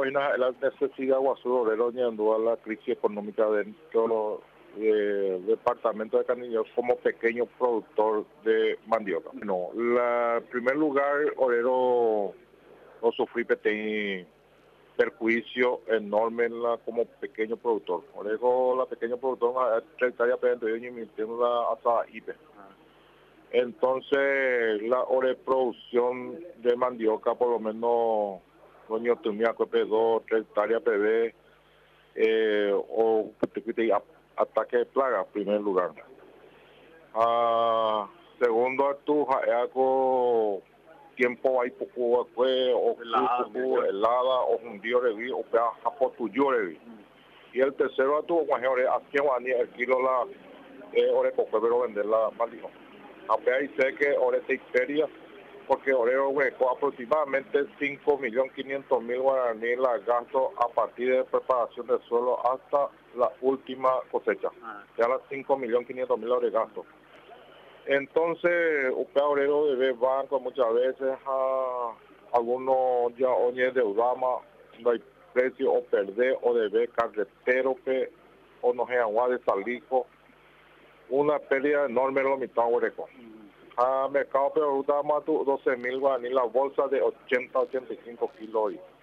la necesidad guasurorero a la crisis económica dentro del departamento de Canindeyú como pequeño productor de mandioca. Bueno, en primer lugar, orero o sufrí perjuicio enorme como pequeño productor. Orero la pequeño productor, 30 hectáreas pero yo invirtiendo hasta IP. Entonces, la producción de mandioca, por lo menos, coño, tenía que 2, 3 hectáreas PB, o ataque de plaga, en primer lugar. Segundo, tu hago tiempo hay poco o helada o un día reví o pea japo tu lloreví. Y el tercero, tu guajore, aquí el kilo la ore poco, pero vender la mandioca. Ahí sé que ahora se feria porque Orero hueco aproximadamente 5.500.000 guaraníes la gasto a partir de preparación del suelo hasta la última cosecha. Ya las 5.500.000 de gasto. Entonces, Orero debe banco muchas veces a algunos ya oye de Udama, no hay precio o perder o debe carretero que o no hay agua de salico. Una pérdida enorme en los mitad Oreco. A mercado pero más 12.000 guaraní la bolsa de 80-85 kilos.